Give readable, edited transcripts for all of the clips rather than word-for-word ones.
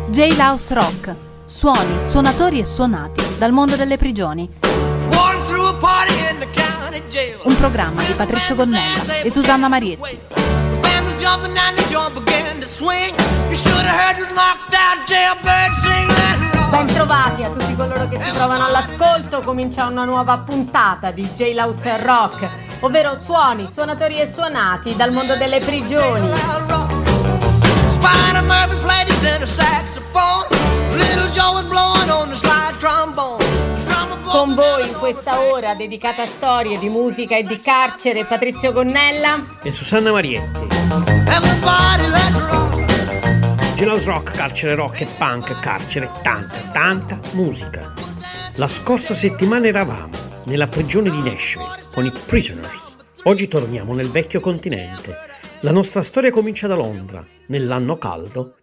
Jailhouse Rock, suoni, suonatori e suonati dal mondo delle prigioni. Un programma di Patrizio Gonnella e Susanna Marietti. Bentrovati a tutti coloro che si trovano all'ascolto. Comincia una nuova puntata di Jailhouse Rock, ovvero suoni, suonatori e suonati dal mondo delle prigioni. Spider Murphy played his tenor saxophone. Little Joe was blowing on the slide trombone. Con voi in questa ora dedicata a storie di musica e di carcere, Patrizio Gonnella e Susanna Marietti. Jailhouse Rock, carcere rock e punk, carcere, tanta musica. La scorsa settimana eravamo nella prigione di Nashville con i Prisoners. Oggi torniamo nel vecchio continente. La nostra storia comincia da Londra, nell'anno caldo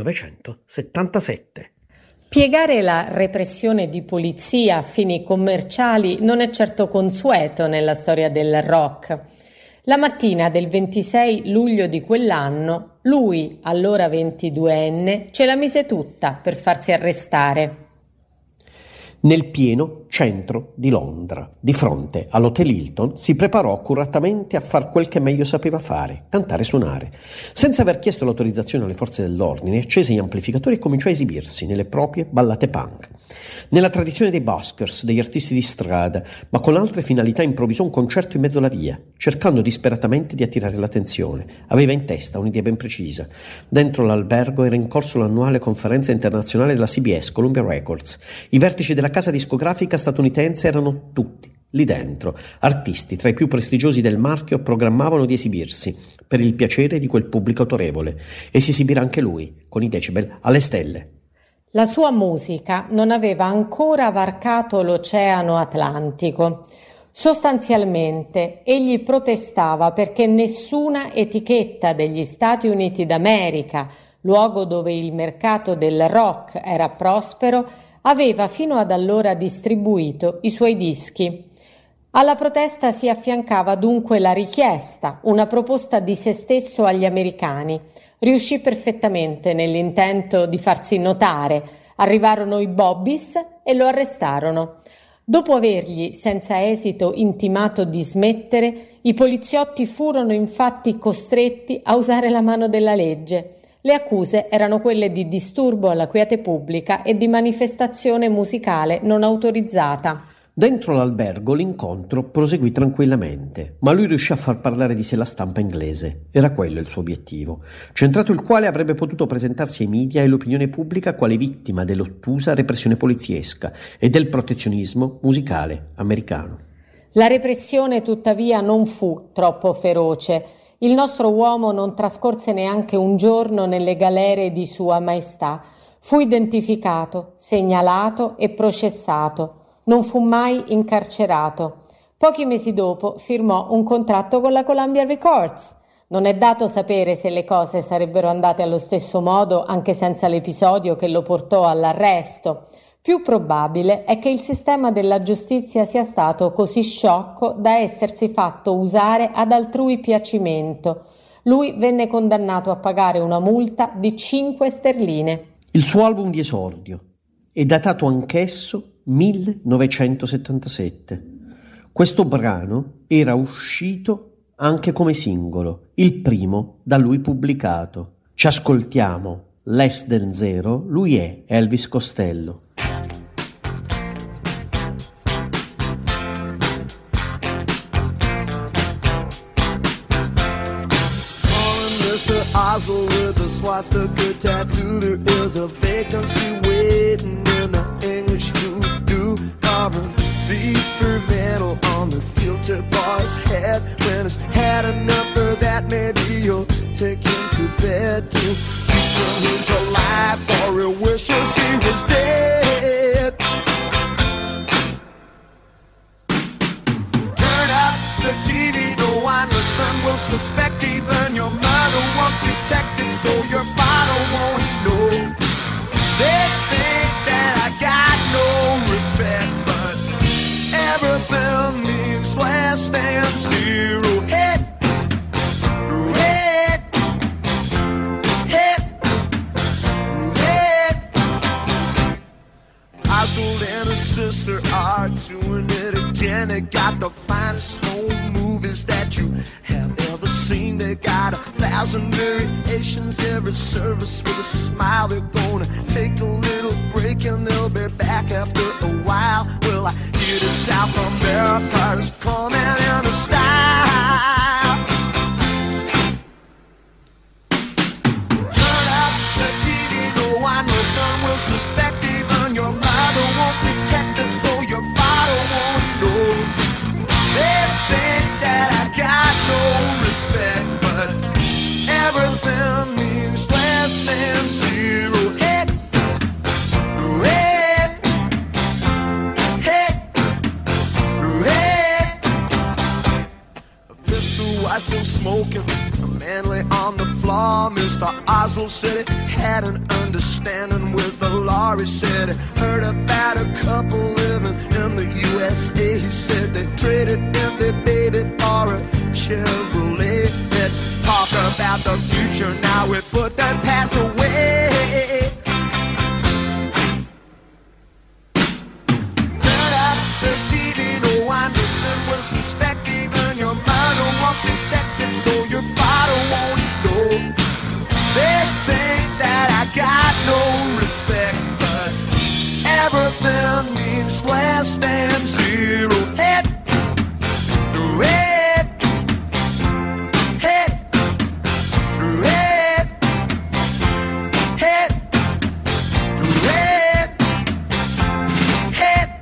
1977. Piegare la repressione di polizia a fini commerciali non è certo consueto nella storia del rock. La mattina del 26 luglio di quell'anno, lui, allora 22enne, ce la mise tutta per farsi arrestare. Nel pieno centro di Londra, di fronte all'Hotel Hilton, si preparò accuratamente a far quel che meglio sapeva fare, cantare e suonare. Senza aver chiesto l'autorizzazione alle forze dell'ordine, accese gli amplificatori e cominciò a esibirsi nelle proprie ballate punk. Nella tradizione dei buskers, degli artisti di strada, ma con altre finalità, improvvisò un concerto in mezzo alla via, cercando disperatamente di attirare l'attenzione. Aveva in testa un'idea ben precisa. Dentro l'albergo era in corso l'annuale conferenza internazionale della CBS, Columbia Records. I vertici della casa discografica statunitense erano tutti lì dentro. Artisti tra i più prestigiosi del marchio programmavano di esibirsi per il piacere di quel pubblico autorevole, e si esibirà anche lui con i decibel alle stelle. La sua musica non aveva ancora varcato l'Oceano Atlantico. Sostanzialmente egli protestava perché nessuna etichetta degli Stati Uniti d'America, luogo dove il mercato del rock era prospero, aveva fino ad allora distribuito i suoi dischi. Alla protesta si affiancava dunque la richiesta, una proposta di se stesso agli americani. Riuscì perfettamente nell'intento di farsi notare. Arrivarono i Bobbies e lo arrestarono. Dopo avergli senza esito intimato di smettere, i poliziotti furono infatti costretti a usare la mano della legge. Le accuse erano quelle di disturbo alla quiete pubblica e di manifestazione musicale non autorizzata. Dentro l'albergo l'incontro proseguì tranquillamente, ma lui riuscì a far parlare di sé la stampa inglese. Era quello il suo obiettivo, centrato il quale avrebbe potuto presentarsi ai media e all'opinione pubblica quale vittima dell'ottusa repressione poliziesca e del protezionismo musicale americano. La repressione tuttavia non fu troppo feroce. Il nostro uomo non trascorse neanche un giorno nelle galere di Sua Maestà. Fu identificato, segnalato e processato. Non fu mai incarcerato. Pochi mesi dopo firmò un contratto con la Columbia Records. Non è dato sapere se le cose sarebbero andate allo stesso modo anche senza l'episodio che lo portò all'arresto. Più probabile è che il sistema della giustizia sia stato così sciocco da essersi fatto usare ad altrui piacimento. Lui venne condannato a pagare una multa di 5 sterline. Il suo album di esordio è datato anch'esso 1977. Questo brano era uscito anche come singolo, il primo da lui pubblicato. Ci ascoltiamo Less Than Zero, lui è Elvis Costello. Oswald with a swastika tattoo. There is a vacancy waiting in the English voodoo. Carving beef for metal on the filter boy's head. When he's had enough of that, maybe you'll take him to bed to teach him he's alive, or he wishes he was dead. Turn up the TV, no one listening will suspect. Even your mother won't detect it, so your father won't know. They think that I got no respect, but everything means less than zero. Hit, hit, hit. sister are doing it again. They got the finest home movies that you have ever seen. They got 1,000 variations, every service with a smile. They're gonna take a little break and they'll be back after a while. Well, I hear the South America is coming in style. Turn up the TV, no one knows, none will suspect. Even your mother won't detect it, so your father won't know. They think that I got no respect, but everything means less than zero. Hey, hey, hey, hey. A pistol was still smoking, a man lay on the floor. Mr. Oswald said he had an understanding with the law. He said he heard about a couple living in the USA. He said they traded in their baby for a Chevrolet. Let's talk about the future now, we put that past away. Turn up the TV, no one listening will suspect. Even your mother won't detect it, so your father won't know. They think that I got no respect, but everything means less than zero. Head, red, head, red, head, red, head,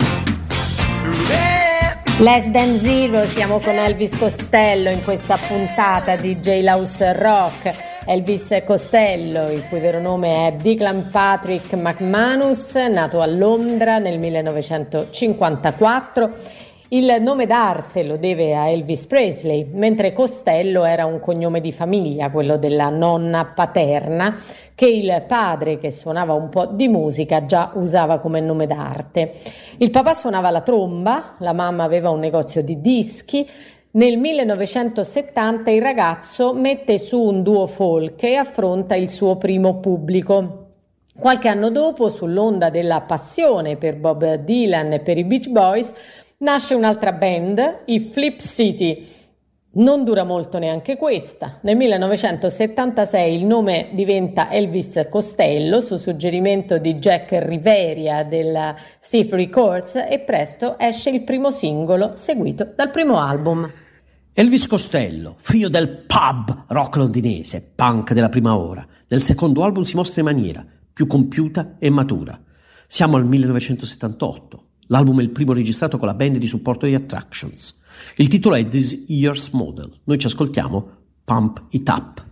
red. Less Than Zero, siamo con Elvis Costello in questa puntata di Jailhouse Rock. Elvis Costello, il cui vero nome è Declan Patrick McManus, nato a Londra nel 1954. Il nome d'arte lo deve a Elvis Presley, mentre Costello era un cognome di famiglia, quello della nonna paterna, che il padre, che suonava un po' di musica, già usava come nome d'arte. Il papà suonava la tromba, la mamma aveva un negozio di dischi. Nel 1970 il ragazzo mette su un duo folk e affronta il suo primo pubblico. Qualche anno dopo, sull'onda della passione per Bob Dylan e per i Beach Boys, nasce un'altra band, i Flip City. Non dura molto neanche questa. Nel 1976 il nome diventa Elvis Costello su suggerimento di Jack Riveria della Stiff Records e presto esce il primo singolo seguito dal primo album. Elvis Costello, figlio del pub rock londinese, punk della prima ora, nel secondo album si mostra in maniera più compiuta e matura. Siamo al 1978. L'album è il primo registrato con la band di supporto di Attractions. Il titolo è This Year's Model. Noi ci ascoltiamo Pump It Up.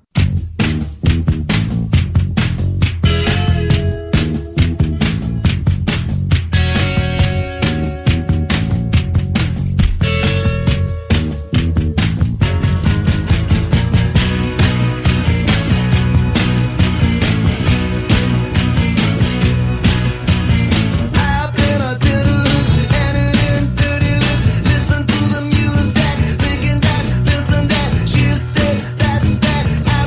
Listen to the music, thinking that this and that. She said that's that.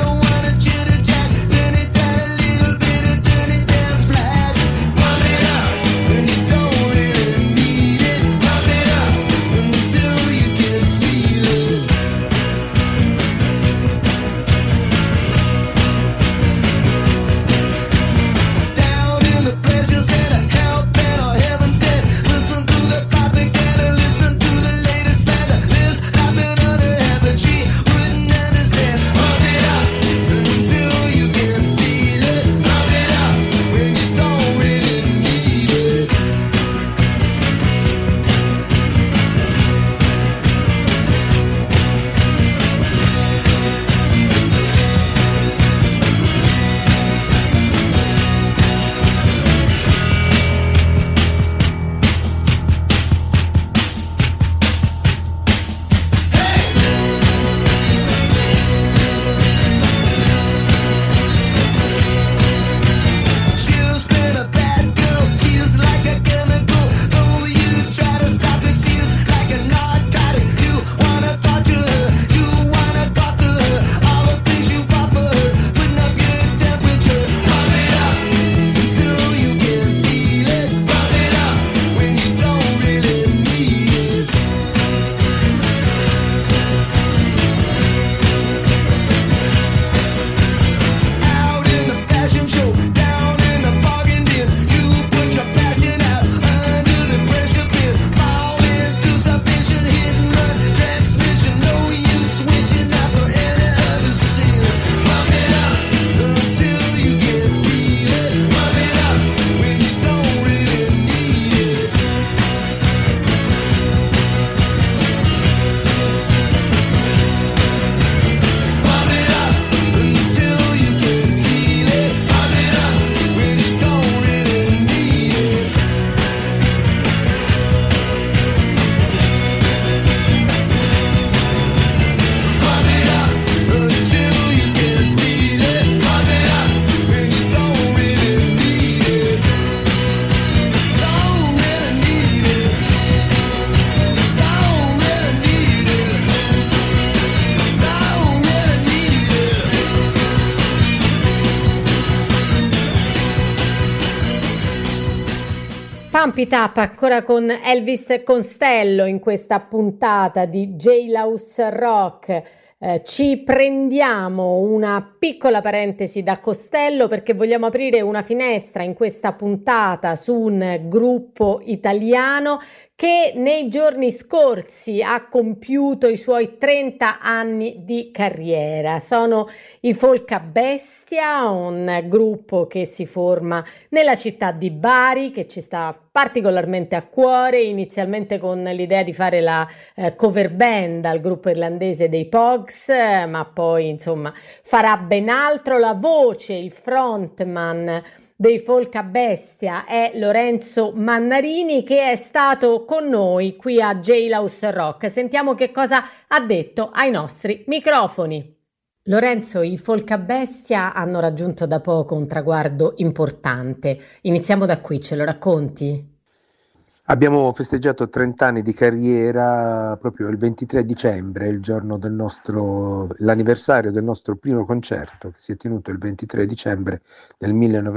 Pump It Up ancora con Elvis Costello in questa puntata di Jailhouse Rock. Ci prendiamo una piccola parentesi da Costello perché vogliamo aprire una finestra in questa puntata su un gruppo italiano che nei giorni scorsi ha compiuto i suoi 30 anni di carriera. Sono i Folca Bestia, un gruppo che si forma nella città di Bari, che ci sta particolarmente a cuore, inizialmente con l'idea di fare la cover band al gruppo irlandese dei Pogues, ma poi insomma farà ben altro. La voce, il frontman dei Folca Bestia è Lorenzo Mannarini, che è stato con noi qui a Jailhouse Rock. Sentiamo che cosa ha detto ai nostri microfoni. Lorenzo, i Folca Bestia hanno raggiunto da poco un traguardo importante. Iniziamo da qui, ce lo racconti? Abbiamo festeggiato 30 anni di carriera proprio il 23 dicembre, il giorno l'anniversario del nostro primo concerto, che si è tenuto il 23 dicembre del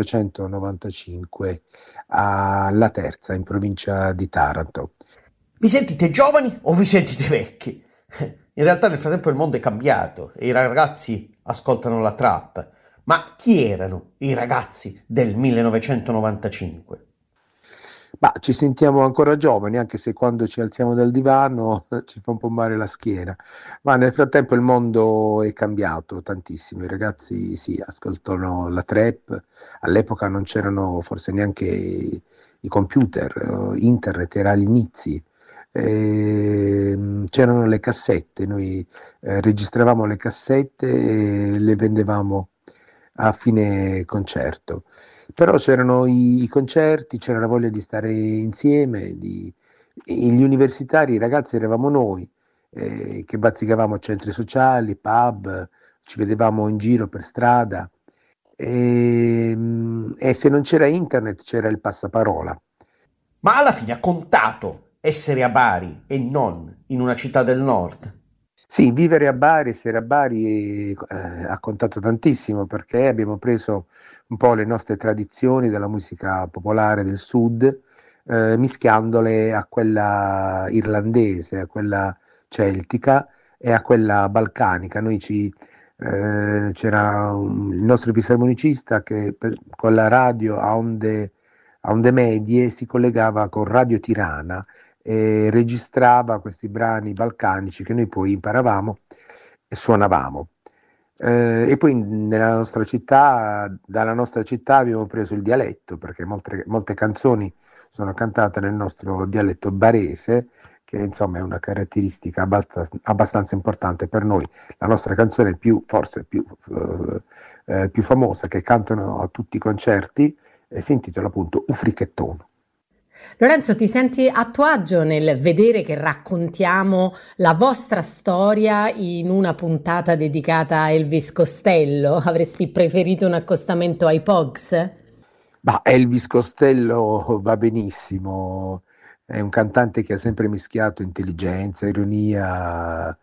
1995 alla Terza, in provincia di Taranto. Vi sentite giovani o vi sentite vecchi? In realtà nel frattempo il mondo è cambiato e i ragazzi ascoltano la trap. Ma chi erano i ragazzi del 1995? Ma ci sentiamo ancora giovani, anche se quando ci alziamo dal divano ci fa un po' male la schiena. Ma nel frattempo il mondo è cambiato tantissimo. I ragazzi sì, ascoltano la trap. All'epoca non c'erano forse neanche i computer, internet era agli inizi. C'erano le cassette, noi registravamo le cassette e le vendevamo a fine concerto. Però c'erano i concerti, c'era la voglia di stare insieme, gli universitari, i ragazzi eravamo noi, che bazzicavamo a centri sociali, pub, ci vedevamo in giro per strada e se non c'era internet c'era il passaparola. Ma alla fine ha contato essere a Bari e non in una città del nord? Sì, vivere a Bari, essere a Bari ha contato tantissimo perché abbiamo preso un po' le nostre tradizioni della musica popolare del sud, mischiandole a quella irlandese, a quella celtica e a quella balcanica. C'era il nostro fisarmonicista che con la radio a onde medie si collegava con Radio Tirana e registrava questi brani balcanici che noi poi imparavamo e suonavamo. E poi dalla nostra città abbiamo preso il dialetto, perché molte canzoni sono cantate nel nostro dialetto barese, che insomma è una caratteristica abbastanza importante per noi. La nostra canzone forse più famosa, che cantano a tutti i concerti, si intitola appunto Ufrichettono. Lorenzo, ti senti a tuo agio nel vedere che raccontiamo la vostra storia in una puntata dedicata a Elvis Costello? Avresti preferito un accostamento ai Pogues? Ma Elvis Costello va benissimo, è un cantante che ha sempre mischiato intelligenza, ironia,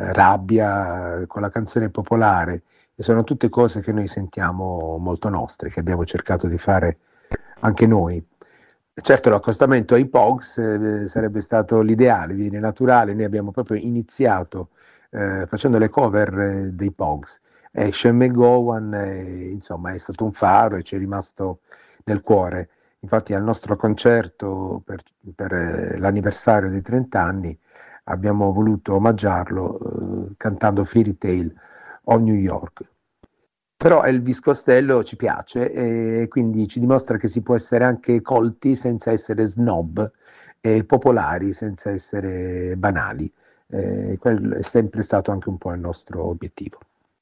rabbia con la canzone popolare, e sono tutte cose che noi sentiamo molto nostre, che abbiamo cercato di fare anche noi. Certo, l'accostamento ai Pogues sarebbe stato l'ideale, viene naturale. Noi abbiamo proprio iniziato facendo le cover dei Pogues. Sean McGowan insomma è stato un faro e ci è rimasto nel cuore. Infatti al nostro concerto per l'anniversario dei 30 anni abbiamo voluto omaggiarlo cantando Fairy Tale of New York. Però Elvis Costello ci piace e quindi ci dimostra che si può essere anche colti senza essere snob e popolari senza essere banali. Quello è sempre stato anche un po' il nostro obiettivo.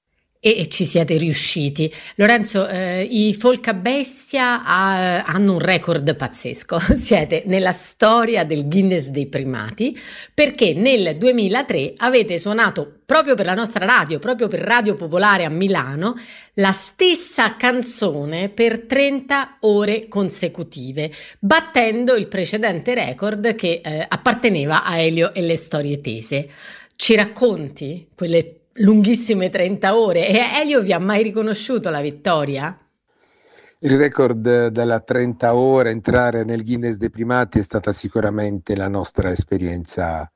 E ci siete riusciti. Lorenzo, i Folca Bestia hanno un record pazzesco. Siete nella storia del Guinness dei primati perché nel 2003 avete suonato proprio per la nostra radio, proprio per Radio Popolare a Milano, la stessa canzone per 30 ore consecutive, battendo il precedente record che apparteneva a Elio e le Storie Tese. Ci racconti quelle lunghissime 30 ore? E Elio vi ha mai riconosciuto la vittoria? Il record della 30 ore, entrare nel Guinness dei primati è stata sicuramente la nostra esperienza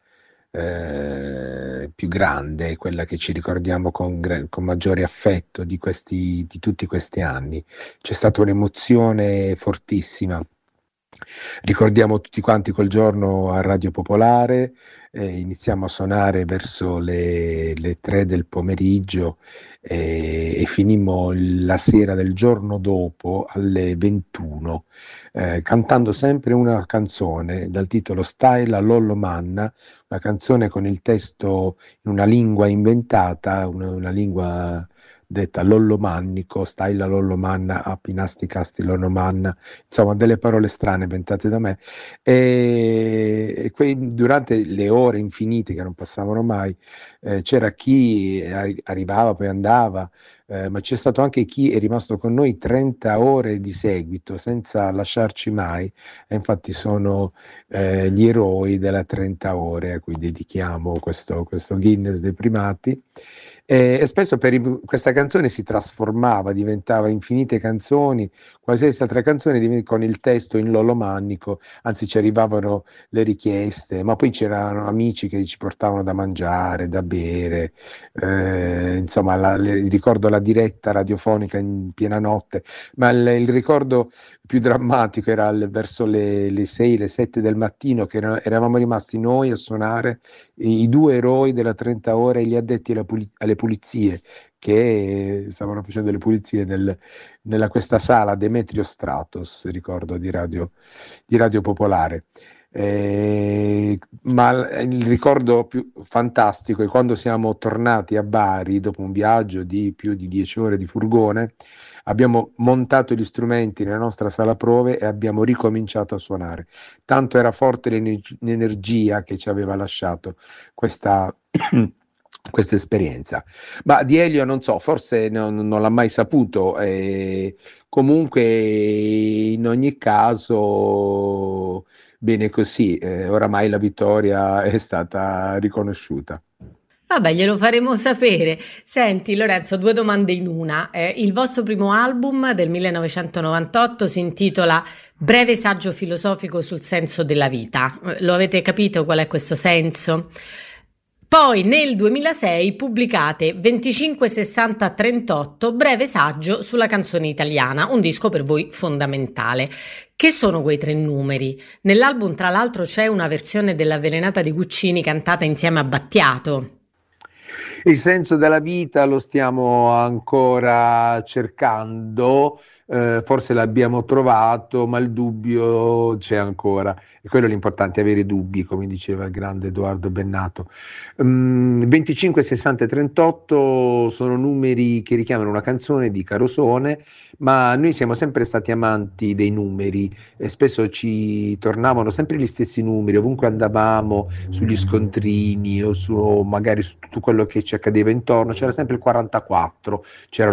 più grande, quella che ci ricordiamo con maggiore affetto di tutti questi anni. C'è stata un'emozione fortissima. Ricordiamo tutti quanti quel giorno a Radio Popolare, iniziamo a suonare verso le 3 del pomeriggio e finimmo la sera del giorno dopo alle 21, cantando sempre una canzone dal titolo Style a Lollo Manna, una canzone con il testo in una lingua inventata, una lingua detta lollomannico, Staila Lollomanna, Appinasti Casti Lollomanna, insomma delle parole strane inventate da me. E durante le ore infinite che non passavano mai, c'era chi arrivava, poi andava, ma c'è stato anche chi è rimasto con noi 30 ore di seguito senza lasciarci mai, e infatti sono gli eroi della 30 ore a cui dedichiamo questo Guinness dei primati. E spesso questa canzone si trasformava, diventava infinite canzoni, qualsiasi altra canzone con il testo in lollomannico, anzi ci arrivavano le richieste, ma poi c'erano amici che ci portavano da mangiare, da bere, insomma ricordo la diretta radiofonica in piena notte, ma il ricordo più drammatico era verso le 6, le 7 del mattino, che eravamo rimasti noi a suonare, i due eroi della 30 ore e gli addetti alle pulizie, che stavano facendo le pulizie nella questa sala Demetrio Stratos, ricordo, di Radio Popolare. Ma il ricordo più fantastico è quando siamo tornati a Bari dopo un viaggio di più di 10 ore di furgone. Abbiamo montato gli strumenti nella nostra sala prove e abbiamo ricominciato a suonare. Tanto era forte l'energia che ci aveva lasciato questa esperienza. Ma di Elio non so, forse non l'ha mai saputo. Comunque, in ogni caso, bene così. Oramai la vittoria è stata riconosciuta. Vabbè, glielo faremo sapere. Senti Lorenzo, 2 domande in una. Il vostro primo album del 1998 si intitola Breve saggio filosofico sul senso della vita. Lo avete capito qual è questo senso? Poi nel 2006 pubblicate 25 60 38, breve saggio sulla canzone italiana, un disco per voi fondamentale. Che sono quei 3 numeri? Nell'album tra l'altro c'è una versione dell'Avvelenata di Guccini cantata insieme a Battiato. Il senso della vita lo stiamo ancora cercando, forse l'abbiamo trovato, ma il dubbio c'è ancora. E quello è l'importante, avere dubbi, come diceva il grande Edoardo Bennato. 25, 60 e 38 sono numeri che richiamano una canzone di Carosone, ma noi siamo sempre stati amanti dei numeri e spesso ci tornavano sempre gli stessi numeri, ovunque andavamo, sugli scontrini o magari su tutto quello che ci accadeva intorno, c'era sempre il 44, c'era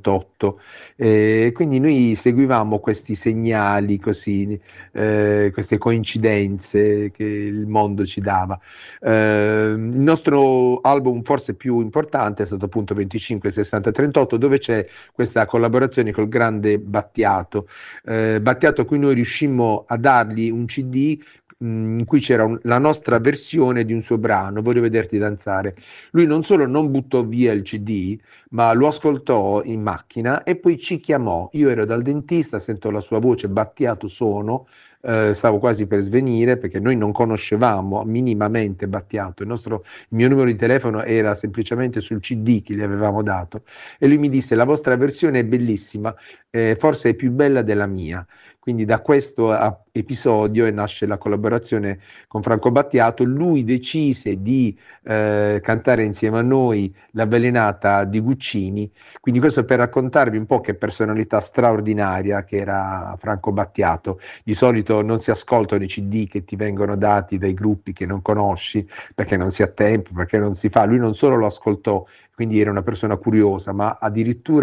l'88, quindi noi seguivamo questi segnali così, queste coincidenze che il mondo ci dava. Il nostro album forse più importante è stato appunto 25, 60, 38, dove c'è questa collaborazione col grande Battiato, Battiato a cui noi riuscimmo a dargli un CD in cui c'era la nostra versione di un suo brano, Voglio vederti danzare. Lui non solo non buttò via il CD, ma lo ascoltò in macchina e poi ci chiamò. Io ero dal dentista, sento la sua voce, Battiato sono, stavo quasi per svenire perché noi non conoscevamo minimamente Battiato, il mio numero di telefono era semplicemente sul CD che gli avevamo dato e lui mi disse: la vostra versione è bellissima, forse è più bella della mia. Quindi da questo episodio nasce la collaborazione con Franco Battiato. Lui decise di cantare insieme a noi l'Avvelenata di Guccini, quindi questo per raccontarvi un po' che personalità straordinaria che era Franco Battiato. Di solito non si ascoltano i CD che ti vengono dati dai gruppi che non conosci, perché non si ha tempo, perché non si fa. Lui non solo lo ascoltò, quindi era una persona curiosa, ma addirittura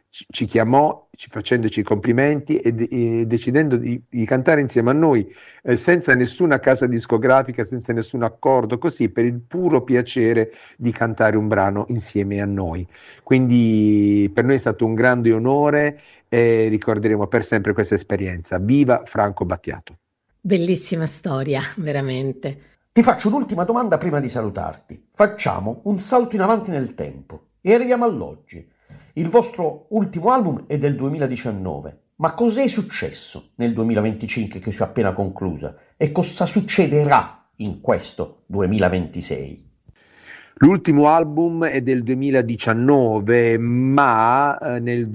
ci chiamò facendoci i complimenti e decidendo di cantare insieme a noi, senza nessuna casa discografica, senza nessun accordo, così per il puro piacere di cantare un brano insieme a noi. Quindi per noi è stato un grande onore e ricorderemo per sempre questa esperienza. Viva Franco Battiato! Bellissima storia, veramente. Ti faccio un'ultima domanda prima di salutarti. Facciamo un salto in avanti nel tempo e arriviamo all'oggi. Il vostro ultimo album è del 2019, ma cos'è successo nel 2025 che si è appena conclusa e cosa succederà in questo 2026? L'ultimo album è del 2019, ma nel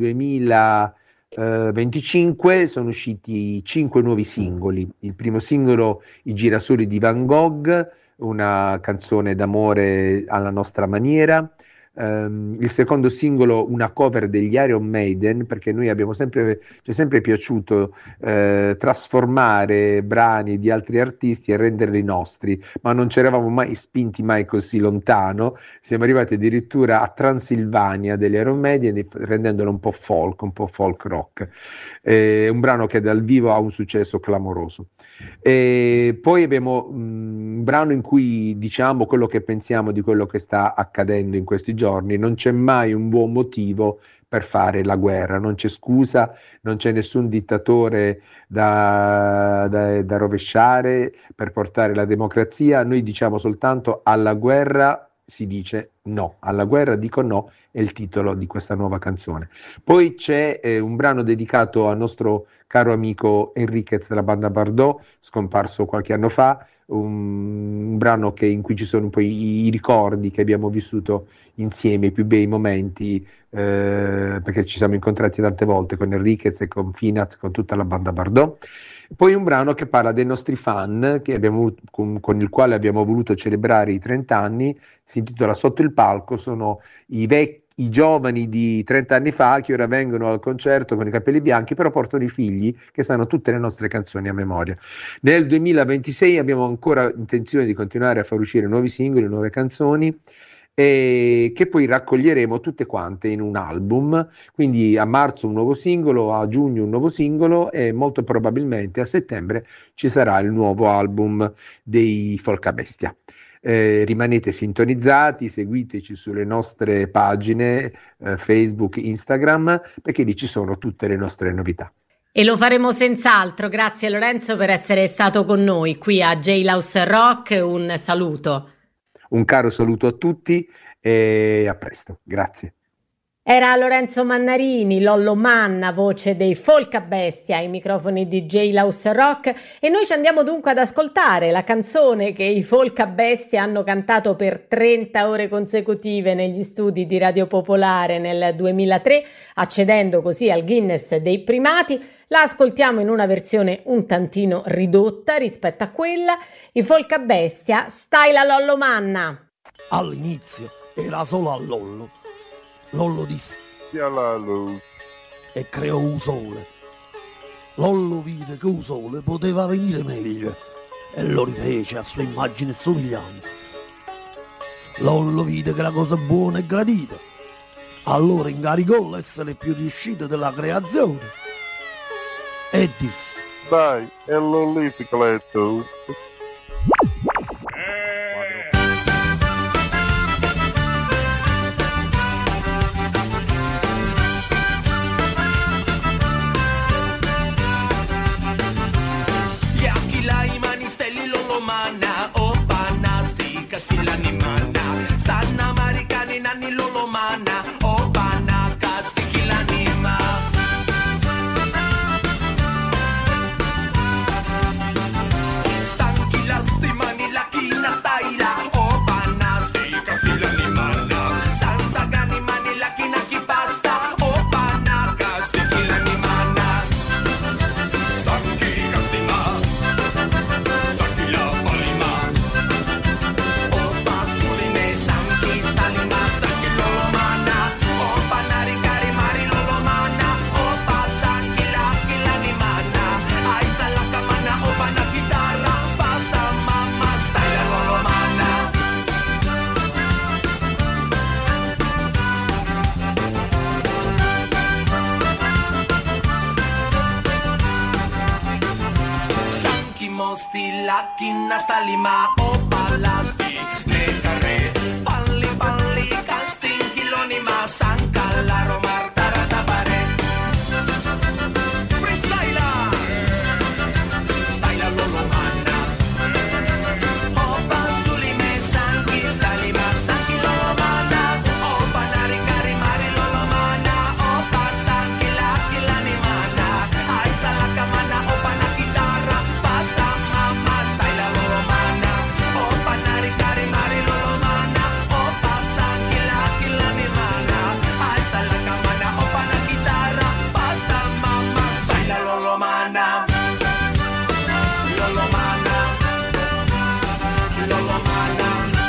2025 sono usciti 5 nuovi singoli. Il primo singolo, I girasoli di Van Gogh, una canzone d'amore alla nostra maniera. Il secondo singolo, una cover degli Iron Maiden, perché noi ci è sempre piaciuto trasformare brani di altri artisti e renderli nostri, ma non ci eravamo mai spinti mai così lontano. Siamo arrivati addirittura a Transilvania degli Iron Maiden, rendendolo un po' folk rock. Un brano che dal vivo ha un successo clamoroso. E poi abbiamo un brano in cui diciamo quello che pensiamo di quello che sta accadendo in questi giorni. Non c'è mai un buon motivo per fare la guerra, non c'è scusa, non c'è nessun dittatore da rovesciare per portare la democrazia. Noi diciamo soltanto: alla guerra si dice no, alla guerra dico no, è il titolo di questa nuova canzone. Poi c'è un brano dedicato al nostro caro amico Enriquez della banda Bardot, scomparso qualche anno fa, un brano in cui ci sono un po' i ricordi che abbiamo vissuto insieme, i più bei momenti, perché ci siamo incontrati tante volte con Enriquez e con Finaz, con tutta la banda Bardot. Poi un brano che parla dei nostri fan, con il quale abbiamo voluto celebrare i 30 anni, si intitola Sotto il palco. Sono i giovani di 30 anni fa che ora vengono al concerto con i capelli bianchi, però portano i figli che sanno tutte le nostre canzoni a memoria. Nel 2026 abbiamo ancora intenzione di continuare a far uscire nuovi singoli, nuove canzoni, e che poi raccoglieremo tutte quante in un album. Quindi a marzo un nuovo singolo, a giugno un nuovo singolo e molto probabilmente a settembre ci sarà il nuovo album dei Folcabestia. Rimanete sintonizzati, seguiteci sulle nostre pagine Facebook, Instagram, perché lì ci sono tutte le nostre novità. E lo faremo senz'altro. Grazie Lorenzo per essere stato con noi qui a Jailhouse Rock. Un saluto. Un caro saluto a tutti e a presto. Grazie. Era Lorenzo Mannarini, Lollo Manna, voce dei Folcabestia, ai microfoni di Jailhouse Rock, e noi ci andiamo dunque ad ascoltare la canzone che i Folcabestia hanno cantato per 30 ore consecutive negli studi di Radio Popolare nel 2003, accedendo così al Guinness dei primati. La ascoltiamo in una versione un tantino ridotta rispetto a quella. I Folcabestia, stai la Lollo Manna. All'inizio era solo a Lollo. Lollo disse e creò un sole. Lollo vide che un sole poteva venire meglio e lo rifece a sua immagine e somiglianza. Lollo vide che la cosa buona è gradita, allora incaricò l'essere più riuscito della creazione e disse: dai, è l'ollificletto. Stanchi sti lacchina sta lima o pallasti le carre palli casting chiloni ma sanca la romar tarata pare freestyle style lolo manna o pasuli me sanchi stali ma sanchi lolo manna o panari cari mari lolo manna o pasanchi la chilani manna ahí está la camana o pana chitarra basta mamma style lolo manna o panari cari mari lolo manna o pasanchi la chilani manna ahí está la camana o pana chitarra basta mamma style lolo manna lolo manna lolo manna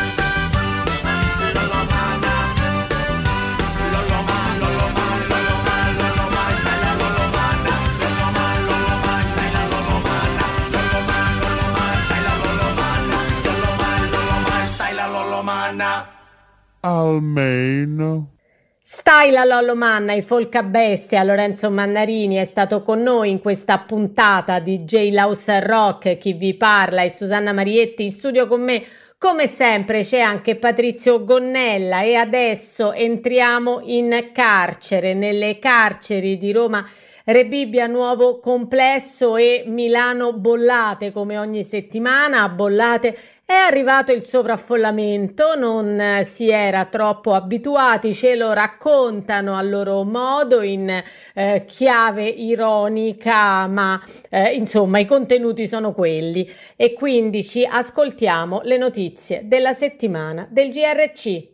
lolo manna lolo man lolo man lolo man lolo man style lolo manna lolo man style lolo manna lolo man style lolo manna lolo man style lolo manna Almeno. Style Lollo Manna, i Folca Bestia. Lorenzo Mannarini è stato con noi in questa puntata di J-Louse Rock. Chi vi parla è Susanna Marietti. In studio con me, come sempre, c'è anche Patrizio Gonnella. E adesso entriamo in carcere, nelle carceri di Roma Rebibbia, nuovo complesso, e Milano Bollate. Come ogni settimana a Bollate è arrivato il sovraffollamento, non si era troppo abituati, ce lo raccontano a loro modo in chiave ironica, ma insomma i contenuti sono quelli, e quindi ci ascoltiamo le notizie della settimana del GRC.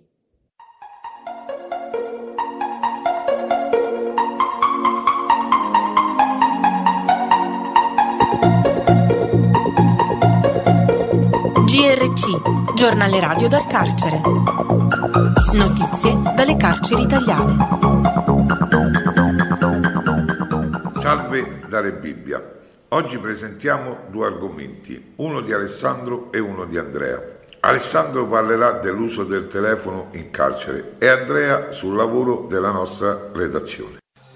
GRC, giornale radio dal carcere. Notizie dalle carceri italiane. Salve da Rebibbia. Oggi presentiamo due argomenti, uno di Alessandro e uno di Andrea. Alessandro parlerà dell'uso del telefono in carcere e Andrea sul lavoro della nostra redazione.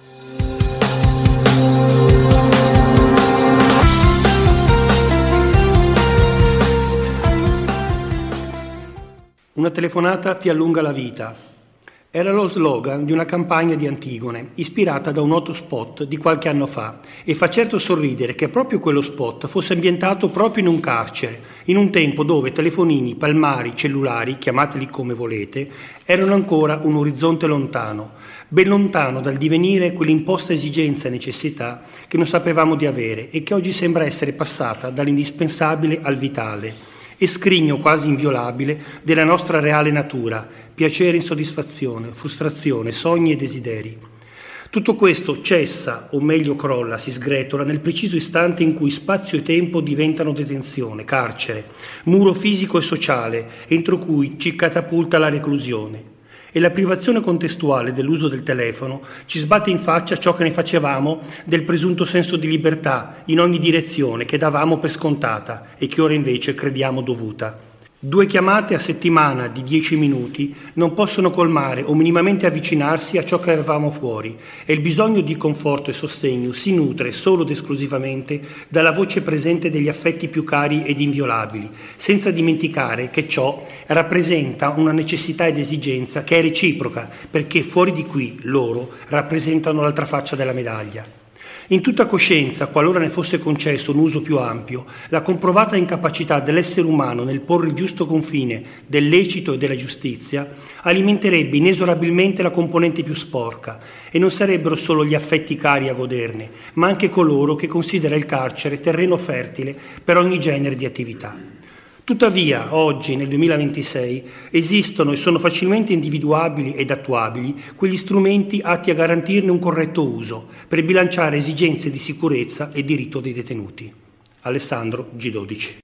Una telefonata ti allunga la vita. Era lo slogan di una campagna di Antigone, ispirata da un noto spot di qualche anno fa, e fa certo sorridere che proprio quello spot fosse ambientato proprio in un carcere, in un tempo dove telefonini, palmari, cellulari, chiamateli come volete, erano ancora un orizzonte lontano, ben lontano dal divenire quell'imposta esigenza e necessità che non sapevamo di avere e che oggi sembra essere passata dall'indispensabile al vitale, e scrigno quasi inviolabile della nostra reale natura, piacere, insoddisfazione, frustrazione, sogni e desideri. Tutto questo cessa, o meglio crolla, si sgretola nel preciso istante in cui spazio e tempo diventano detenzione, carcere, muro fisico e sociale, entro cui ci catapulta la reclusione. E la privazione contestuale dell'uso del telefono ci sbatte in faccia ciò che ne facevamo del presunto senso di libertà in ogni direzione che davamo per scontata e che ora invece crediamo dovuta. 2 chiamate a settimana di 10 minuti non possono colmare o minimamente avvicinarsi a ciò che avevamo fuori, e il bisogno di conforto e sostegno si nutre solo ed esclusivamente dalla voce presente degli affetti più cari ed inviolabili, senza dimenticare che ciò rappresenta una necessità ed esigenza che è reciproca, perché fuori di qui loro rappresentano l'altra faccia della medaglia. In tutta coscienza, qualora ne fosse concesso un uso più ampio, la comprovata incapacità dell'essere umano nel porre il giusto confine del lecito e della giustizia alimenterebbe inesorabilmente la componente più sporca, e non sarebbero solo gli affetti cari a goderne, ma anche coloro che considera il carcere terreno fertile per ogni genere di attività. Tuttavia, oggi, nel 2026, esistono e sono facilmente individuabili ed attuabili quegli strumenti atti a garantirne un corretto uso per bilanciare esigenze di sicurezza e diritto dei detenuti. Alessandro, G12.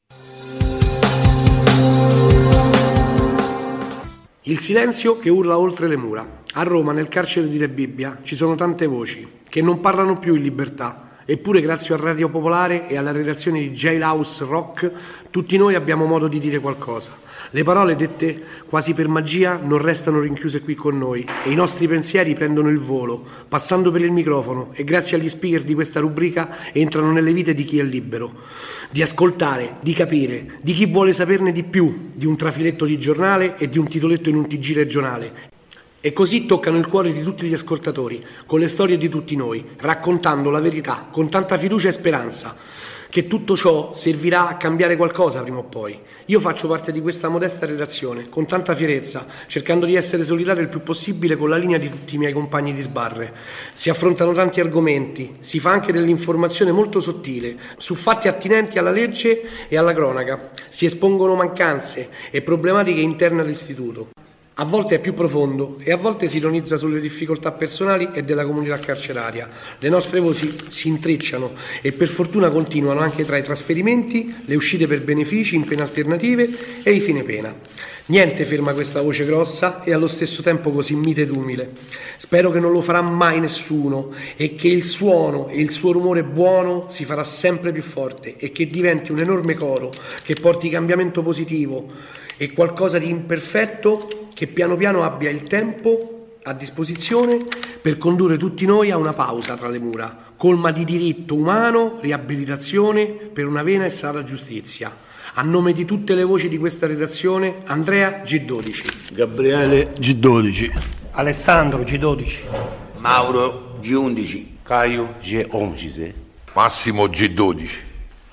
Il silenzio che urla oltre le mura. A Roma, nel carcere di Rebibbia, ci sono tante voci che non parlano più in libertà Eppure grazie a Radio Popolare e alla redazione di Jailhouse Rock tutti noi abbiamo modo di dire qualcosa. Le parole dette quasi per magia non restano rinchiuse qui con noi e i nostri pensieri prendono il volo, passando per il microfono e grazie agli speaker di questa rubrica entrano nelle vite di chi è libero, di ascoltare, di capire, di chi vuole saperne di più di un trafiletto di giornale e di un titoletto in un TG regionale. E così toccano il cuore di tutti gli ascoltatori, con le storie di tutti noi, raccontando la verità con tanta fiducia e speranza, che tutto ciò servirà a cambiare qualcosa prima o poi. Io faccio parte di questa modesta redazione, con tanta fierezza, cercando di essere solidale il più possibile con la linea di tutti i miei compagni di sbarre. Si affrontano tanti argomenti, si fa anche dell'informazione molto sottile, su fatti attinenti alla legge e alla cronaca, si espongono mancanze e problematiche interne all'istituto. A volte è più profondo e a volte si ironizza sulle difficoltà personali e della comunità carceraria. Le nostre voci si intrecciano e per fortuna continuano anche tra i trasferimenti, le uscite per benefici in pene alternative e i fine pena. Niente ferma questa voce grossa e allo stesso tempo così mite ed umile. Spero che non lo farà mai nessuno e che il suono e il suo rumore buono si farà sempre più forte e che diventi un enorme coro che porti cambiamento positivo e qualcosa di imperfetto che piano piano abbia il tempo a disposizione per condurre tutti noi a una pausa tra le mura, colma di diritto umano, riabilitazione per una vera e sana giustizia. A nome di tutte le voci di questa redazione, Andrea G12, Gabriele G12, Alessandro G12, Mauro G11, Caio G11, Massimo G12.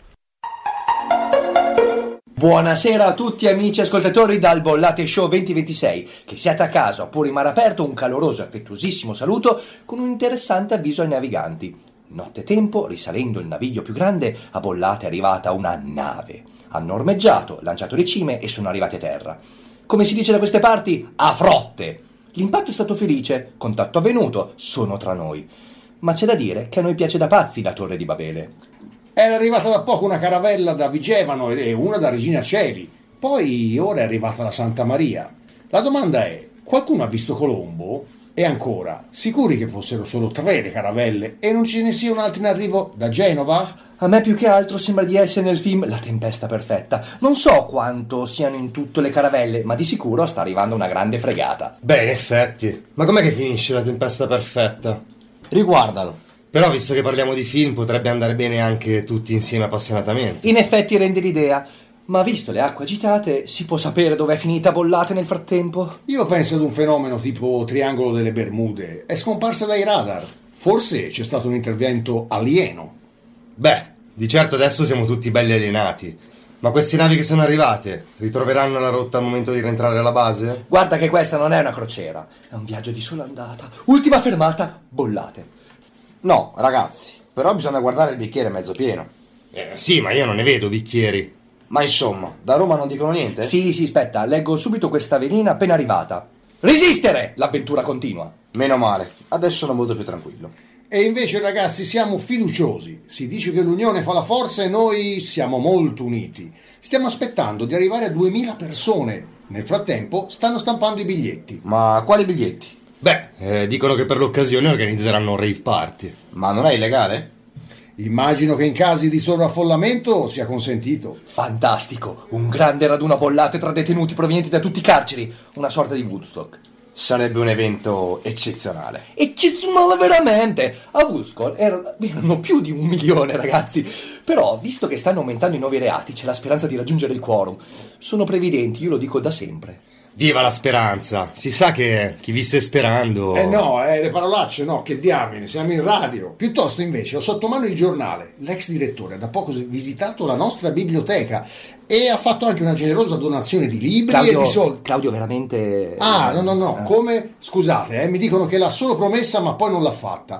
Buonasera a tutti amici ascoltatori dal Bollate Show 2026, che siate a casa oppure in mare aperto, un caloroso e affettuosissimo saluto con un interessante avviso ai naviganti. Nottetempo, risalendo il naviglio più grande, a Bollate è arrivata una nave. Hanno ormeggiato, lanciato le cime e sono arrivati a terra. Come si dice da queste parti, a frotte! L'impatto è stato felice, contatto avvenuto, sono tra noi. Ma c'è da dire che a noi piace da pazzi la Torre di Babele. Era arrivata da poco una caravella da Vigevano e una da Regina Coeli. Poi ora è arrivata la Santa Maria. La domanda è, qualcuno ha visto Colombo? E ancora, sicuri che fossero solo 3 le caravelle e non ce ne sia un'altra in arrivo da Genova? A me più che altro sembra di essere nel film La tempesta perfetta. Non so quanto siano in tutto le caravelle, ma di sicuro sta arrivando una grande fregata. Beh, in effetti. Ma com'è che finisce La tempesta perfetta? Riguardalo. Però, visto che parliamo di film, potrebbe andare bene anche tutti insieme appassionatamente. In effetti rende l'idea. Ma visto le acque agitate, si può sapere dove è finita Bollate nel frattempo? Io penso ad un fenomeno tipo Triangolo delle Bermude. È scomparsa dai radar. Forse c'è stato un intervento alieno. Beh, di certo adesso siamo tutti belli alienati. Ma queste navi che sono arrivate ritroveranno la rotta al momento di rientrare alla base? Guarda che questa non è una crociera, è un viaggio di sola andata. Ultima fermata, Bollate. No, ragazzi, però bisogna guardare il bicchiere mezzo pieno. Sì, ma io non ne vedo bicchieri. Ma insomma, da Roma non dicono niente? Sì, aspetta, leggo subito questa velina appena arrivata. Resistere! L'avventura continua. Meno male, adesso sono molto più tranquillo. E invece, ragazzi, siamo fiduciosi. Si dice che l'unione fa la forza e noi siamo molto uniti. Stiamo aspettando di arrivare a 2000 persone. Nel frattempo stanno stampando i biglietti. Ma quali biglietti? Beh, dicono che per l'occasione organizzeranno un rave party. Ma non è illegale? Immagino che in casi di sovraffollamento sia consentito. Fantastico, un grande raduno a Bollate tra detenuti provenienti da tutti i carceri, una sorta di Woodstock. Sarebbe un evento eccezionale. Eccezionale veramente! A Woodstock erano più di 1 milione, ragazzi. Però, visto che stanno aumentando i nuovi reati, c'è la speranza di raggiungere il quorum. Sono previdenti, io lo dico da sempre. Viva la speranza! Si sa che chi visse sperando... le parolacce no, che diamine, siamo in radio. Piuttosto invece ho sotto mano il giornale. L'ex direttore ha da poco visitato la nostra biblioteca e ha fatto anche una generosa donazione di libri e di soldi. Claudio, veramente... No, come? Scusate, mi dicono che l'ha solo promessa ma poi non l'ha fatta.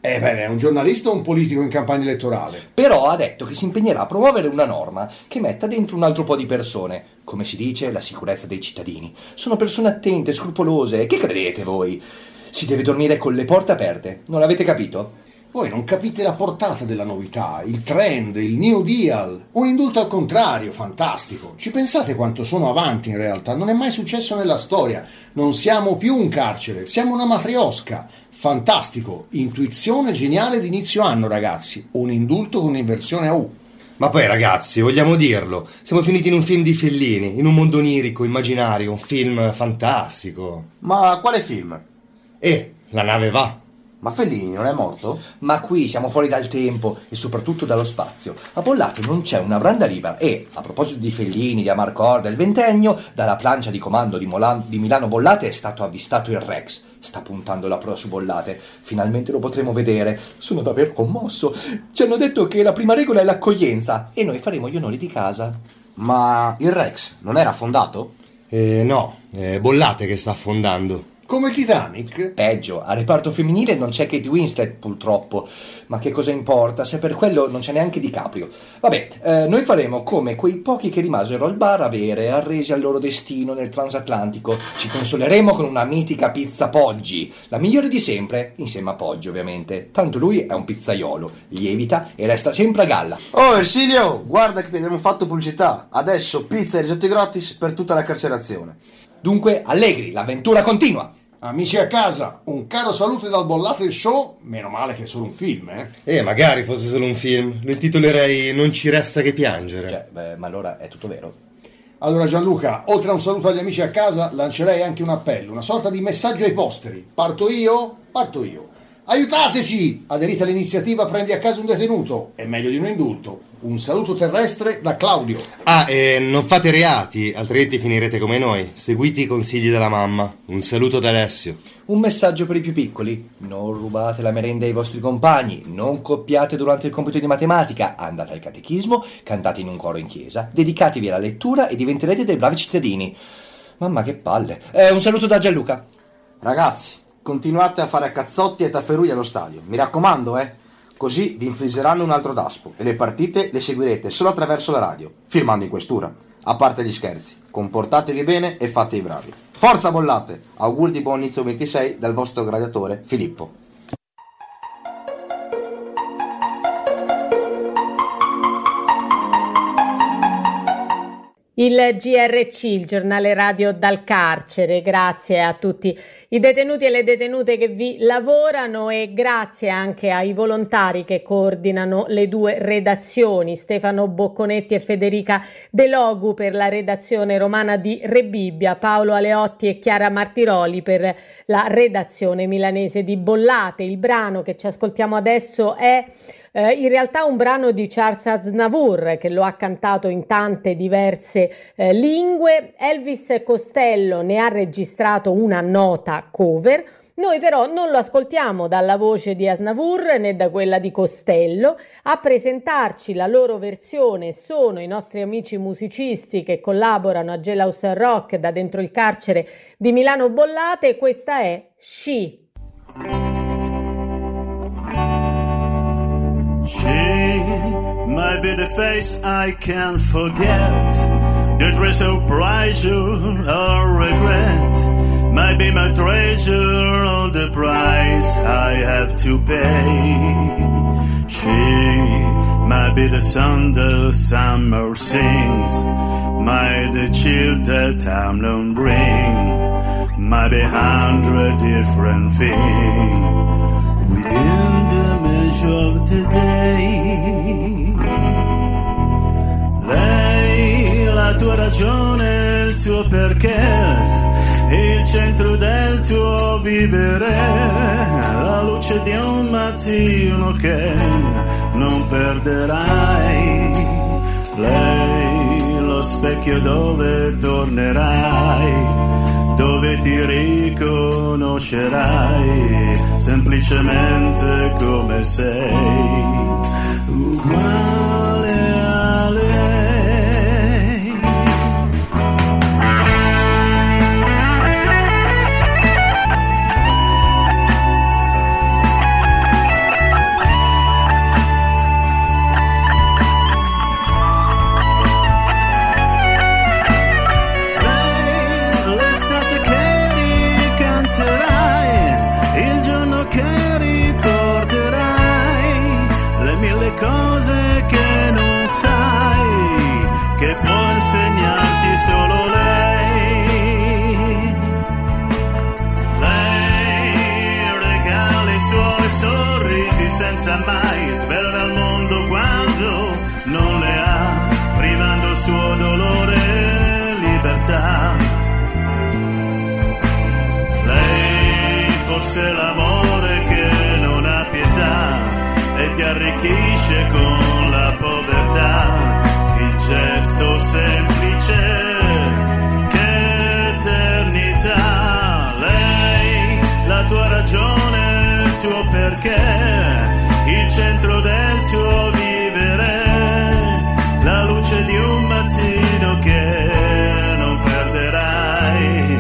È un giornalista o un politico in campagna elettorale? Però ha detto che si impegnerà a promuovere una norma che metta dentro un altro po' di persone. Come si dice, la sicurezza dei cittadini. Sono persone attente, scrupolose. Che credete voi? Si deve dormire con le porte aperte. Non l'avete capito? Voi non capite la portata della novità, il trend, il New Deal. Un indulto al contrario, fantastico. Ci pensate quanto sono avanti in realtà? Non è mai successo nella storia. Non siamo più un carcere, siamo una matriosca. Fantastico, intuizione geniale di inizio anno, ragazzi. Un indulto con inversione a U. Ma poi ragazzi, vogliamo dirlo, siamo finiti in un film di Fellini, in un mondo onirico, immaginario, un film fantastico. Ma quale film? La nave va. Ma Fellini non è morto? Ma qui siamo fuori dal tempo e soprattutto dallo spazio. A Bollate non c'è una branda libera e, a proposito di Fellini, di Amarcord, del ventennio, dalla plancia di comando di Milano Bollate è stato avvistato il Rex. Sta puntando la proa su Bollate. Finalmente lo potremo vedere. Sono davvero commosso. Ci hanno detto che la prima regola è l'accoglienza e noi faremo gli onori di casa. Ma il Rex non era affondato? No, è Bollate che sta affondando. Come il Titanic? Peggio, al reparto femminile non c'è Kate Winslet purtroppo, ma che cosa importa se per quello non c'è neanche DiCaprio. Vabbè, noi faremo come quei pochi che rimasero al bar a bere, arresi al loro destino nel transatlantico. Ci consoleremo con una mitica pizza Poggi, la migliore di sempre, insieme a Poggi ovviamente, tanto lui è un pizzaiolo, lievita e resta sempre a galla. Oh Ersilio, guarda che ti abbiamo fatto pubblicità, adesso pizza e risotti gratis per tutta la carcerazione. Dunque, allegri, l'avventura continua! Amici a casa, un caro saluto dal Bollate Show, meno male che è solo un film, magari fosse solo un film, lo intitolerei Non ci resta che piangere. Ma allora è tutto vero? Allora Gianluca, oltre a un saluto agli amici a casa, lancerei anche un appello, una sorta di messaggio ai posteri. Parto io. Aiutateci! Aderite all'iniziativa Prendi a casa un detenuto, è meglio di un indulto. Un saluto terrestre da Claudio. Non fate reati, altrimenti finirete come noi. Seguite i consigli della mamma. Un saluto da Alessio. Un messaggio per i più piccoli: non rubate la merenda ai vostri compagni, non coppiate durante il compito di matematica, andate al catechismo, cantate in un coro in chiesa, dedicatevi alla lettura e diventerete dei bravi cittadini. Mamma che palle. Un saluto da Gianluca. Ragazzi, continuate a fare cazzotti e tafferugli allo stadio, mi raccomando, così vi infliggeranno un altro daspo e le partite le seguirete solo attraverso la radio, firmando in questura. A parte gli scherzi, comportatevi bene e fate i bravi. Forza Bollate! Auguri di buon inizio 26 dal vostro gladiatore Filippo. Il GRC, il giornale radio dal carcere, grazie a tutti i detenuti e le detenute che vi lavorano e grazie anche ai volontari che coordinano le due redazioni, Stefano Bocconetti e Federica De Logu per la redazione romana di Re Bibbia, Paolo Aleotti e Chiara Martiroli per la redazione milanese di Bollate. Il brano che ci ascoltiamo adesso è in realtà un brano di Charles Aznavour che lo ha cantato in tante diverse lingue. Elvis Costello ne ha registrato una nota cover. Noi però non lo ascoltiamo dalla voce di Aznavour né da quella di Costello. A presentarci la loro versione sono i nostri amici musicisti che collaborano a Jailhouse Rock da dentro il carcere di Milano Bollate. Questa è She. She might be the face I can't forget, the dress of pleasure or regret, might be my treasure or the price I have to pay. She might be the song the summer sings, might the chill that time don't bring, might be 100 different things within the measure of the day. Lei, la tua ragione, il tuo perché, il centro del tuo vivere, la luce di un mattino che non perderai. Lei, lo specchio dove tornerai, dove ti riconoscerai semplicemente come sei, uguale a lei. Cose che non sai, che può insegnarti solo lei. Lei regala non le ha, privando il suo dolore libertà. Lei forse è l'amore che non ha pietà e ti arricchisce con la povertà, il gesto semplice che eternità. Lei, la tua ragione, il tuo perché, il centro del tuo vivere, la luce di un mattino che non perderai.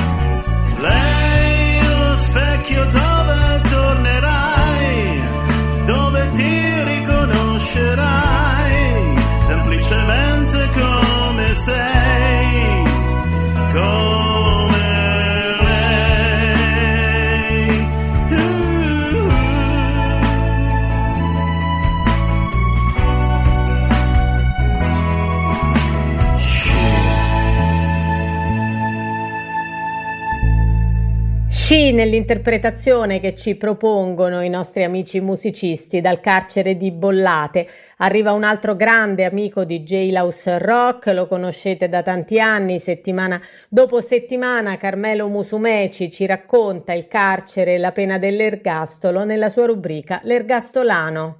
Lei, lo specchio dove tornerai, dove ti riconoscerai, semplicemente come sei, come lei. She nell'interpretazione che ci propongono i nostri amici musicisti dal carcere di Bollate. Arriva un altro grande amico di Jailhouse Rock, lo conoscete da tanti anni, settimana dopo settimana Carmelo Musumeci ci racconta il carcere e la pena dell'ergastolo nella sua rubrica L'Ergastolano.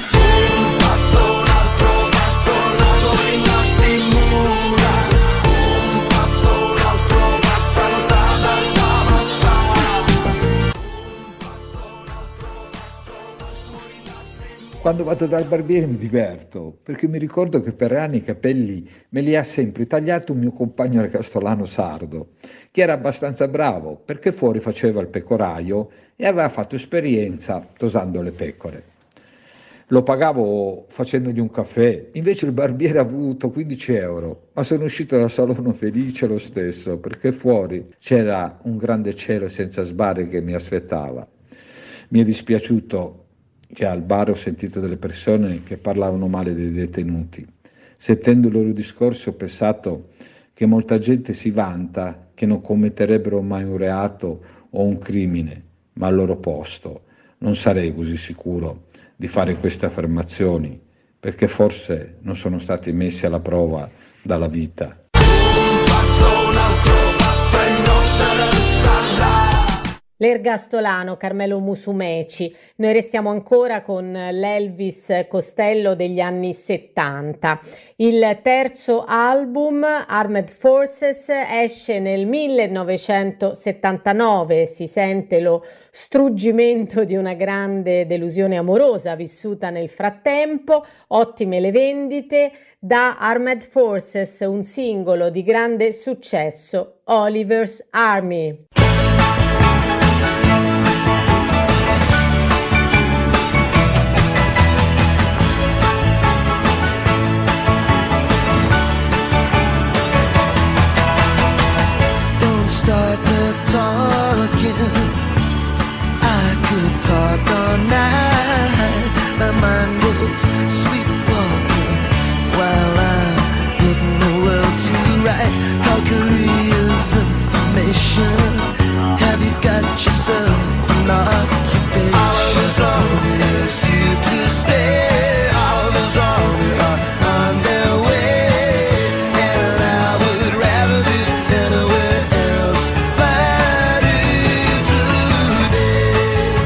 Quando vado dal barbiere mi diverto, perché mi ricordo che per anni i capelli me li ha sempre tagliati un mio compagno ergastolano sardo, che era abbastanza bravo, perché fuori faceva il pecoraio e aveva fatto esperienza tosando le pecore. Lo pagavo facendogli un caffè, invece il barbiere ha avuto 15 euro, ma sono uscito dal salone felice lo stesso, perché fuori c'era un grande cielo senza sbarre che mi aspettava. Mi è dispiaciuto che al bar ho sentito delle persone che parlavano male dei detenuti. Sentendo i loro discorsi ho pensato che molta gente si vanta che non commetterebbero mai un reato o un crimine, ma al loro posto non sarei così sicuro di fare queste affermazioni, perché forse non sono stati messi alla prova dalla vita. L'ergastolano Carmelo Musumeci. Noi restiamo ancora con l'Elvis Costello degli anni 70. Il terzo album, Armed Forces, esce nel 1979. Si sente lo struggimento di una grande delusione amorosa vissuta nel frattempo. Ottime le vendite. Da Armed Forces un singolo di grande successo, Oliver's Army. Start me talking, I could talk all night. My mind goes sleepwalking while I'm getting the world to right. Calgary's information. Have you got yourself an occupation? Oliver's Army is here to stay. Oliver's Army are on their way, and I would rather be anywhere else but here today.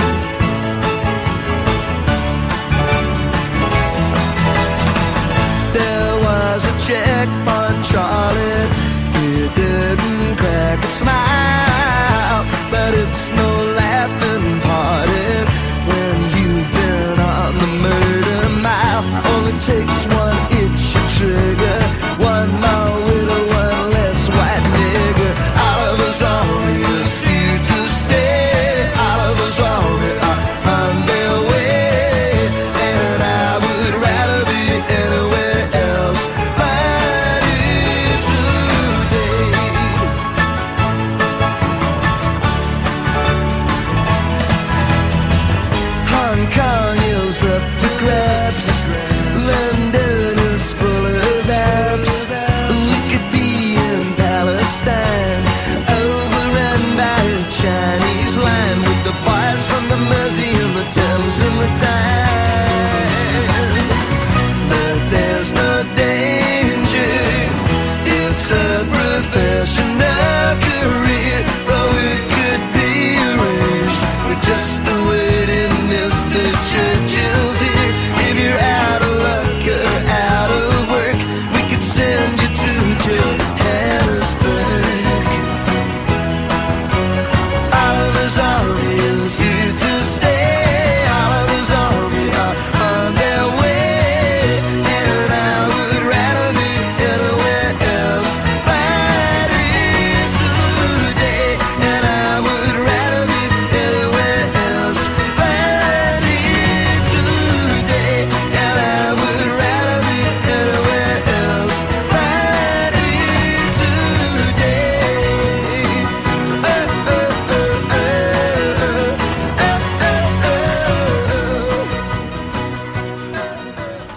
There was a checkpoint, Charlie. He didn't crack a smile, but it's no laughing party when you've been on the murder mile. Only takes one itchy trigger, one more widow, one less white nigger. Oliver's Army is here to stay. Oliver's Army are on their way, and I would rather be anywhere else but here today. Hong Kong is up for grabs. London is full of that.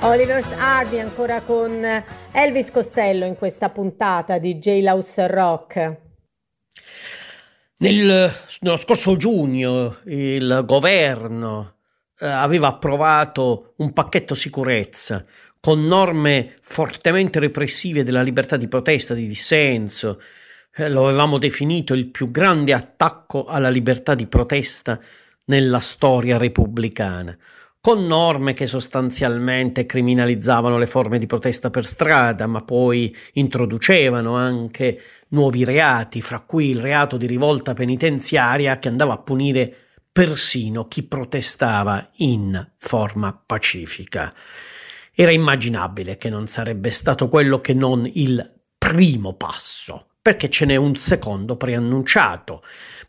Oliver Hardy ancora con Elvis Costello in questa puntata di Jailhouse Rock. Nello scorso giugno il governo aveva approvato un pacchetto sicurezza con norme fortemente repressive della libertà di protesta, di dissenso. Lo avevamo definito il più grande attacco alla libertà di protesta nella storia repubblicana, con norme che sostanzialmente criminalizzavano le forme di protesta per strada, ma poi introducevano anche nuovi reati, fra cui il reato di rivolta penitenziaria, che andava a punire persino chi protestava in forma pacifica. Era immaginabile che non sarebbe stato quello che non il primo passo, perché ce n'è un secondo preannunciato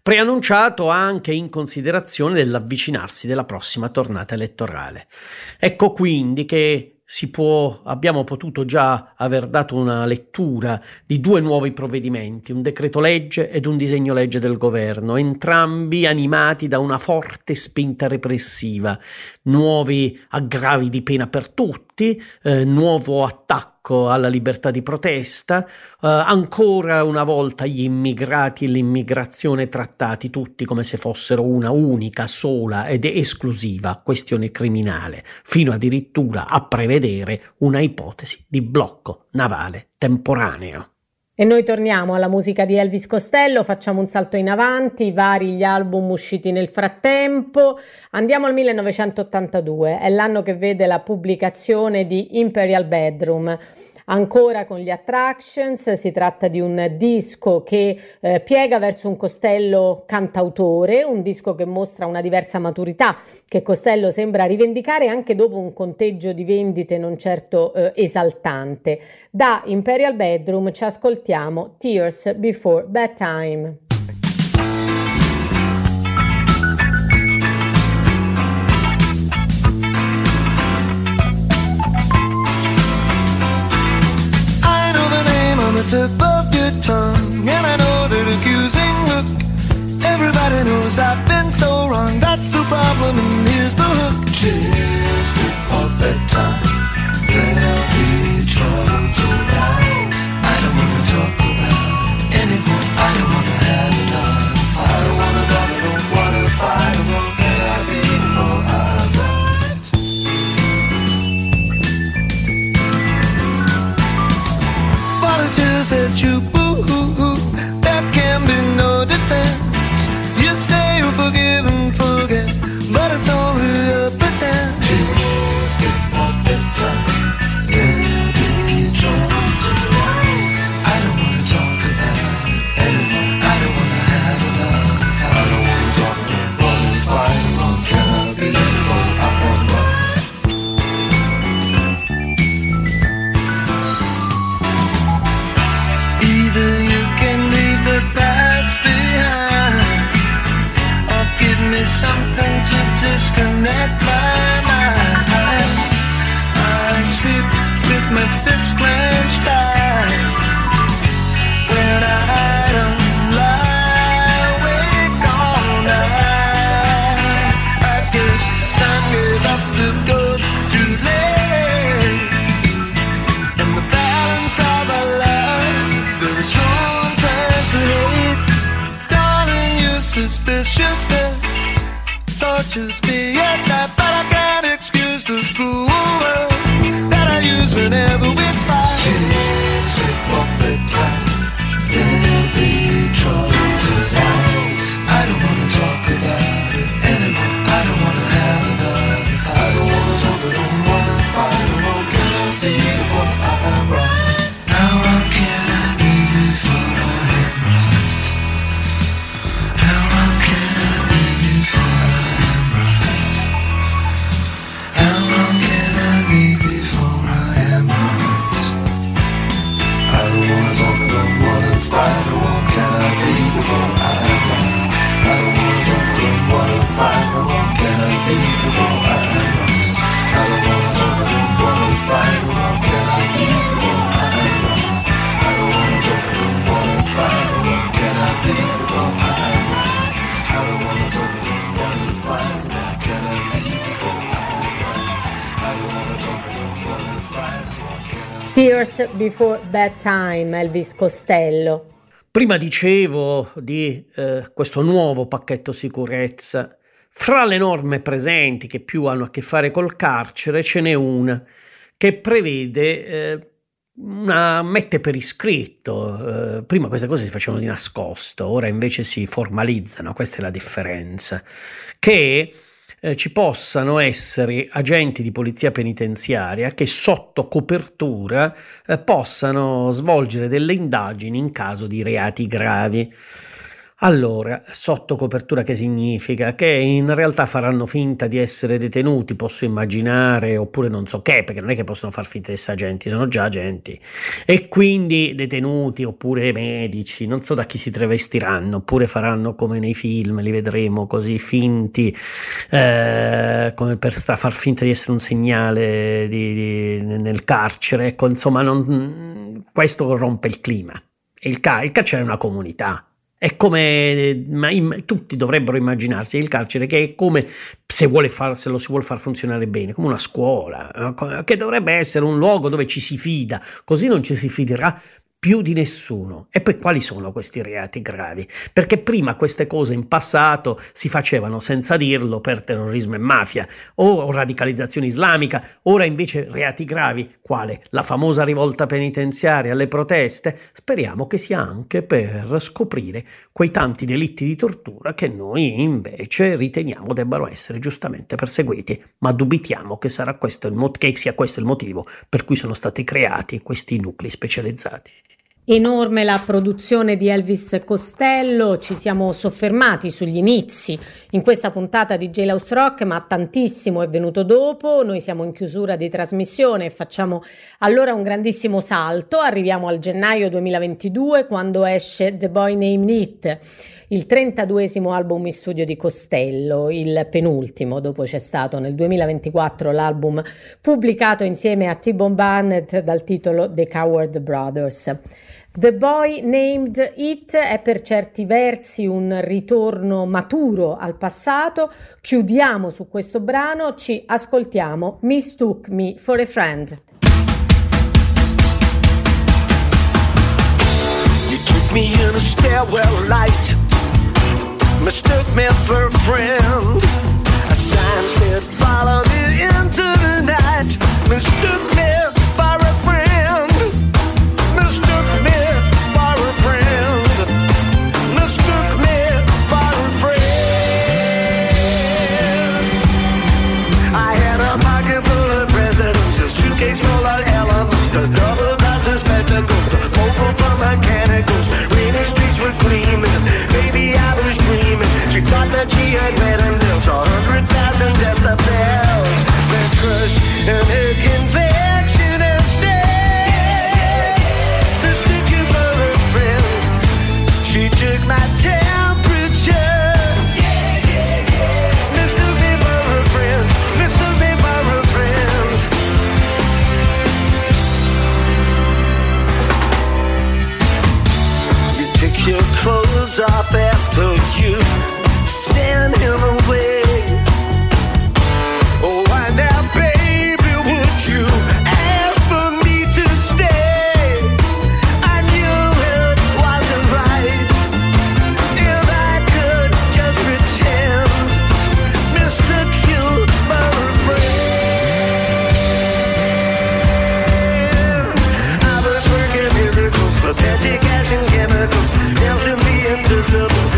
anche in considerazione dell'avvicinarsi della prossima tornata elettorale. Ecco quindi che abbiamo potuto già aver dato una lettura di due nuovi provvedimenti, un decreto legge ed un disegno legge del governo, entrambi animati da una forte spinta repressiva, nuovi aggravi di pena per tutti, nuovo attacco alla libertà di protesta, ancora una volta gli immigrati e l'immigrazione trattati tutti come se fossero una unica, sola ed esclusiva questione criminale, fino addirittura a prevedere una ipotesi di blocco navale temporaneo. E noi torniamo alla musica di Elvis Costello, facciamo un salto in avanti, vari gli album usciti nel frattempo. Andiamo al 1982, è l'anno che vede la pubblicazione di Imperial Bedroom. Ancora con gli Attractions, si tratta di un disco che piega verso un Costello cantautore, un disco che mostra una diversa maturità che Costello sembra rivendicare anche dopo un conteggio di vendite non certo esaltante. Da Imperial Bedroom ci ascoltiamo Tears Before Bedtime. Tip of your tongue, and I know that accusing look. Everybody knows I've been so wrong. That's the problem, and here's the hook. Tears before bedtime, there'll be trouble tonight. I don't wanna talk about it anymore. I don't wanna have enough. I don't wanna talk, I don't wanna fight. I won't have before I write. But it tears at you, boo-hoo-hoo. That can be no defense. You say you'll forgive and forget, but it's only a pretend. Tears before bedtime, there'll be trouble tonight. I don't wanna talk about it anymore. I don't wanna have enough. I don't wanna talk, I don't wanna fight. What can I be for? I am right. Either you can leave the past behind, or give me something to disconnect my mind. I sleep with my fist clenched tight when I don't lie awake all night. I guess time gave up the ghost too late, and the balance of our love the sun turns to hate. Darling, your suspiciousness touches me at night, but I can't excuse the cruel words that I use whenever we fight. Tears before bedtime, there'll be trouble tonight. I don't wanna talk about it anymore. I don't wanna have enough. I don't wanna talk, I don't wanna fight. What can I be before I am right? Now what can I be before I am right? Now what can I be before I am right? Tears Before Bedtime, Elvis Costello. Prima dicevo di questo nuovo pacchetto sicurezza. Fra le norme presenti che più hanno a che fare col carcere ce n'è una che prevede mette per iscritto, prima queste cose si facevano di nascosto, ora invece si formalizzano, questa è la differenza, che ci possano essere agenti di polizia penitenziaria che sotto copertura possano svolgere delle indagini in caso di reati gravi. Allora, sotto copertura che significa? Che in realtà faranno finta di essere detenuti, posso immaginare, oppure non so che, perché non è che possono far finta di essere agenti, sono già agenti, e quindi detenuti oppure medici, non so da chi si travestiranno, oppure faranno come nei film, li vedremo così finti, come per far finta di essere un segnale nel carcere, ecco, insomma, questo rompe il clima. Il carcere è una comunità. È come tutti dovrebbero immaginarsi il carcere che è come se lo si vuole far funzionare bene, come una scuola, che dovrebbe essere un luogo dove ci si fida, così non ci si fiderà più di nessuno. E poi quali sono questi reati gravi? Perché prima queste cose in passato si facevano senza dirlo per terrorismo e mafia o radicalizzazione islamica, ora invece reati gravi, quale la famosa rivolta penitenziaria, le proteste, speriamo che sia anche per scoprire quei tanti delitti di tortura che noi invece riteniamo debbano essere giustamente perseguiti, ma dubitiamo che sia questo il motivo per cui sono stati creati questi nuclei specializzati. Enorme la produzione di Elvis Costello, ci siamo soffermati sugli inizi in questa puntata di Jailhouse Rock, ma tantissimo è venuto dopo. Noi siamo in chiusura di trasmissione e facciamo allora un grandissimo salto, arriviamo al gennaio 2022 quando esce The Boy Named It, il 32esimo album in studio di Costello, il penultimo, dopo c'è stato nel 2024 l'album pubblicato insieme a T-Bone Burnett dal titolo The Coward Brothers. The Boy Named It è per certi versi un ritorno maturo al passato. Chiudiamo su questo brano, ci ascoltiamo Mistook Me for a Friend. You took me in a stairwell light, mistook me for a friend. A sign said follow me into the night, mistook me for a friend, mistook me for a friend, mistook me for a friend. I had a pocket full of presidents, a suitcase full of elements, the double glasses, spectacles, the mobile for mechanicals, rainy streets were gleaming, maybe I was dreaming. She thought that she had read and lives 100,000 decibels. The crush and her conviction and said, mistook you for a friend. She took my temperature. Mistook me for a friend. Mistook me for a friend. You took your clothes off after you send him away. Oh, why now, baby, would you ask for me to stay? I knew it wasn't right if I could just pretend. Mistook you for a friend. I was working miracles for petty cash and chemicals, held to be invisible.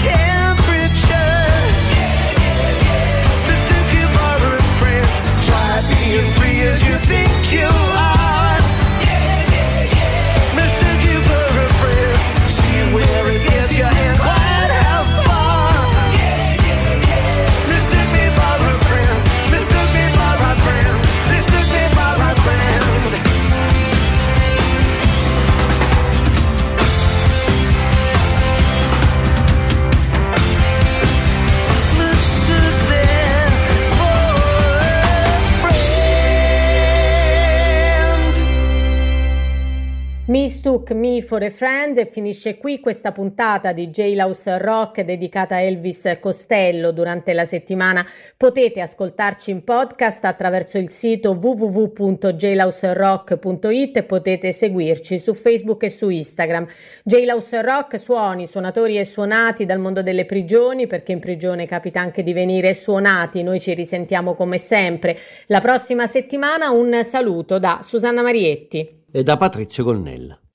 temperature. Mistook you for a friend. Try being free as you think you are. Mistook you for a friend. See where it gets you and quite how far. Mistook me for a friend. Mistook me for a friend. Mistook me for a friend. Mistook me for a friend. Mistook Me for a Friend e finisce qui questa puntata di Jailhouse Rock dedicata a Elvis Costello. Durante la settimana potete ascoltarci in podcast attraverso il sito www.jailhouserock.it e potete seguirci su Facebook e su Instagram. Jailhouse Rock, suoni, suonatori e suonati dal mondo delle prigioni, perché in prigione capita anche di venire suonati. Noi ci risentiamo come sempre la prossima settimana. Un saluto da Susanna Marietti e da Patrizio Gonnella.